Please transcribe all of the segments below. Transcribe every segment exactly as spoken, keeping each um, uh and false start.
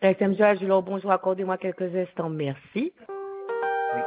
S M G Agilor, bonjour, accordez-moi quelques instants, merci. Oui.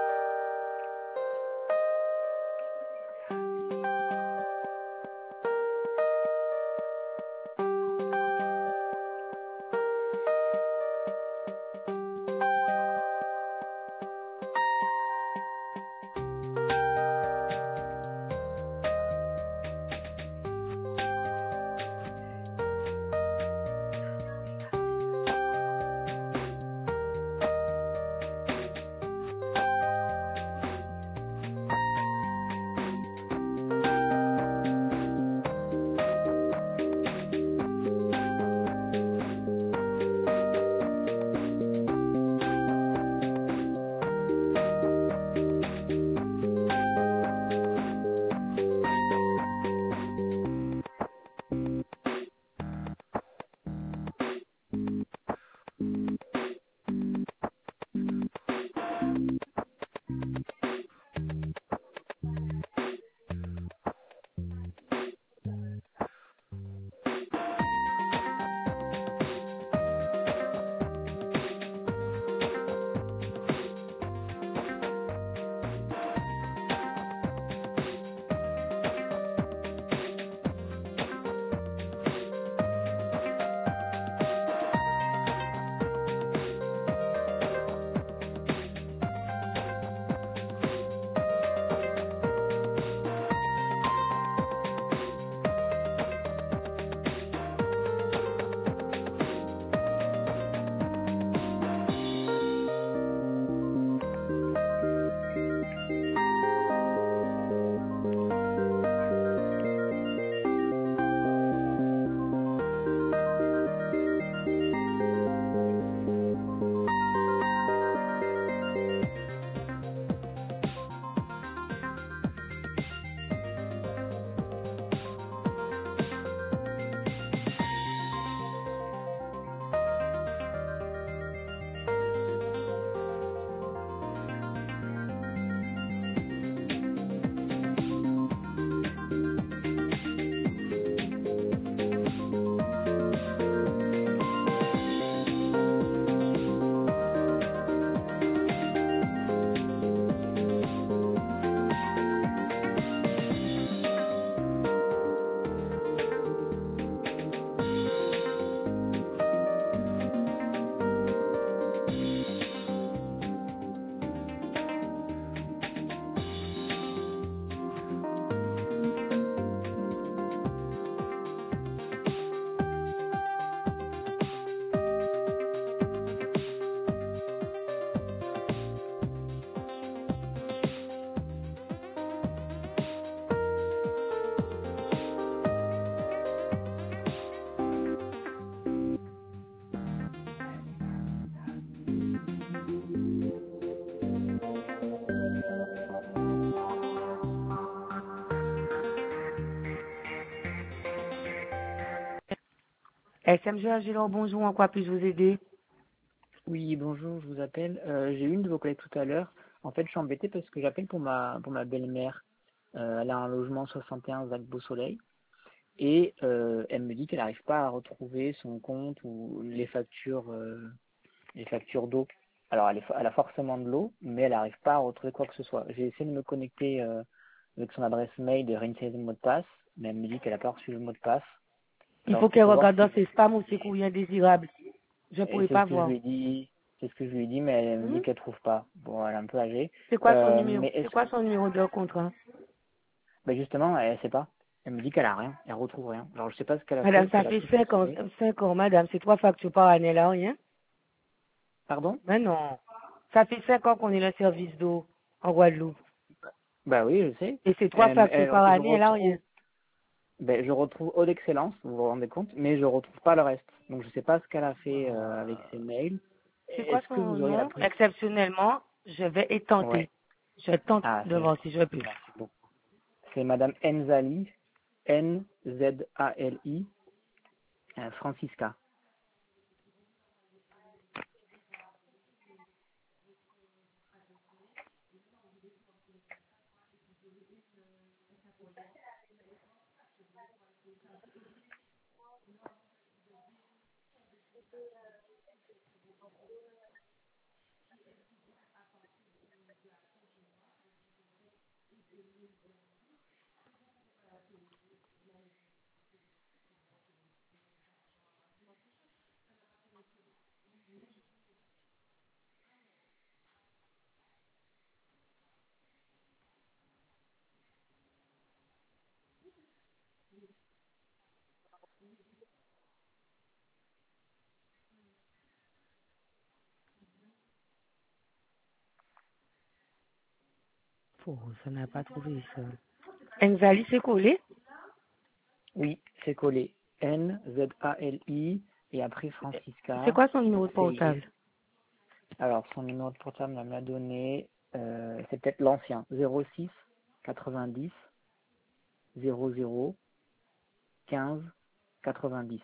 S M G Agilor, bonjour, en quoi puis-je vous aider? Oui, bonjour, je vous appelle. Euh, j'ai eu une de vos collègues tout à l'heure. En fait, je suis embêté parce que j'appelle pour ma pour ma belle-mère. Euh, elle a un logement soixante et un Zac Beau Soleil et euh, elle me dit qu'elle n'arrive pas à retrouver son compte ou les factures euh, les factures d'eau. Alors, elle, est, elle a forcément de l'eau, mais elle n'arrive pas à retrouver quoi que ce soit. J'ai essayé de me connecter euh, avec son adresse mail de réinitialiser le mot de passe, mais elle me dit qu'elle n'a pas reçu le mot de passe. Il Alors, faut c'était qu'elle pour voir regarde si... dans ses spams ou ses courriers indésirables. Je ne Et pourrais c'est ce pas que je voir. lui ai dit, c'est ce que je lui ai dit, mais elle me Hmm? dit qu'elle trouve pas. Bon, elle est un peu âgée. C'est quoi son Euh, numéro? mais est-ce C'est que... quoi son numéro de contrat? Ben justement, elle sait pas. Elle me dit qu'elle a rien, elle retrouve rien. Alors, je sais pas ce qu'elle a fait, Madame, est-ce ça qu'elle a fait tout cinq ans, supprimé. cinq ans, madame, c'est trois factures par année, là, rien? Pardon? Mais non. Ça fait cinq ans qu'on est le service d'eau en Guadeloupe. Bah oui, je sais. Et c'est trois Euh, factures elle- par je année, elle a rien. retrouve... Ben, je retrouve Eau d'Excellence, vous vous rendez compte, mais je retrouve pas le reste. Donc je sais pas ce qu'elle a fait euh, avec ses mails. C'est quoi Est-ce que son vous auriez la nom? plus... Exceptionnellement, je vais y tenter. Ouais. Je tente Ah, de c'est voir gentil. si je peux. Merci beaucoup. C'est Madame Nzali, N Z A L I, euh, Francisca. Oh, ça n'a pas trouvé ça. Nzali, c'est collé? Oui, c'est collé. N, Z, A, L, I, et après C'est Francisca, quoi son numéro de C, I, S. portable? Alors, son numéro de portable, elle me l'a donné, euh, c'est peut-être l'ancien, zéro six quatre-vingt-dix zéro zéro quinze quatre-vingt-dix.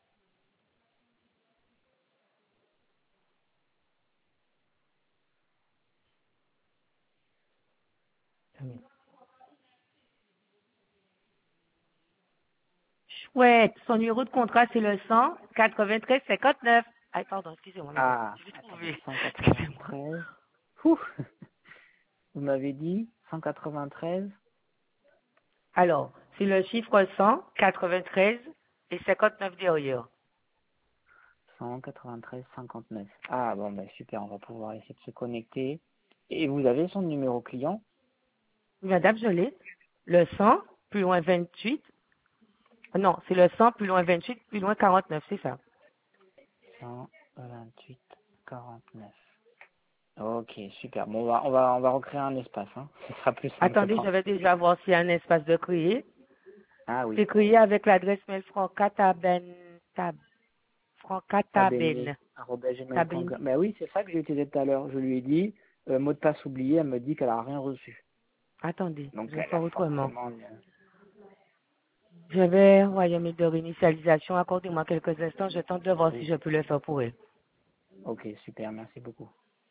Chouette. Son numéro de contrat, c'est le cent quatre-vingt-treize cinquante-neuf. Ah, pardon, excusez-moi, madame. Ah, Je vais attendez, trouver. Excusez-moi. cent quatre-vingt-treize. Ouh, vous m'avez dit cent quatre-vingt-treize. Alors, c'est le chiffre cent quatre-vingt-treize et cinquante-neuf derrière. cent quatre-vingt-treize cinquante-neuf. Ah bon, ben super, on va pouvoir essayer de se connecter. Et vous avez son numéro client? Oui, madame, je l'ai. Le cent, plus loin vingt-huit. Non, c'est le cent, plus loin vingt-huit, plus loin quarante-neuf, c'est ça. cent vingt-huit quarante-neuf. Ok, super. Bon, on va, on va, on va recréer un espace, hein. Ce sera plus simple, je Attendez, pense. je vais déjà voir s'il y a un espace de créer. Ah oui, C'est créé avec l'adresse mail francataben, tab, tabene, francataben, arobase gmail point com. taben. Ben oui, c'est ça que j'ai utilisé tout à l'heure. Je lui ai dit, euh, mot de passe oublié, elle me dit qu'elle a rien reçu. Attendez, Donc je vais elle a faire autrement. forcément une... Je vais envoyer mes deux réinitialisations. Accordez-moi quelques instants. Je tente de voir si Oui. je peux le faire pour elle. Ok, super, merci beaucoup.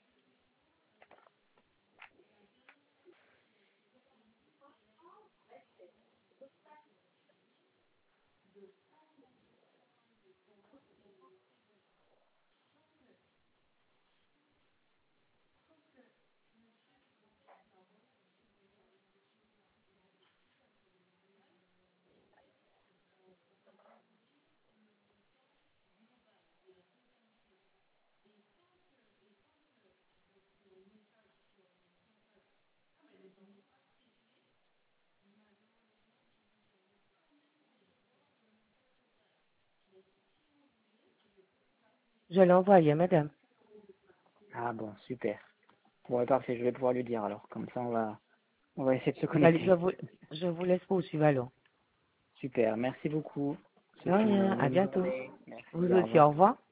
Je l'ai envoyé, madame. Ah bon, super. Bon, parfait, je vais pouvoir lui dire alors. Comme ça, on va, on va essayer de se Allez, je connecter. vous, je vous laisse poursuivre alors. Super, merci beaucoup. De C'est rien. une À bonne bientôt. journée. Vous Merci, au aussi, revoir. au revoir.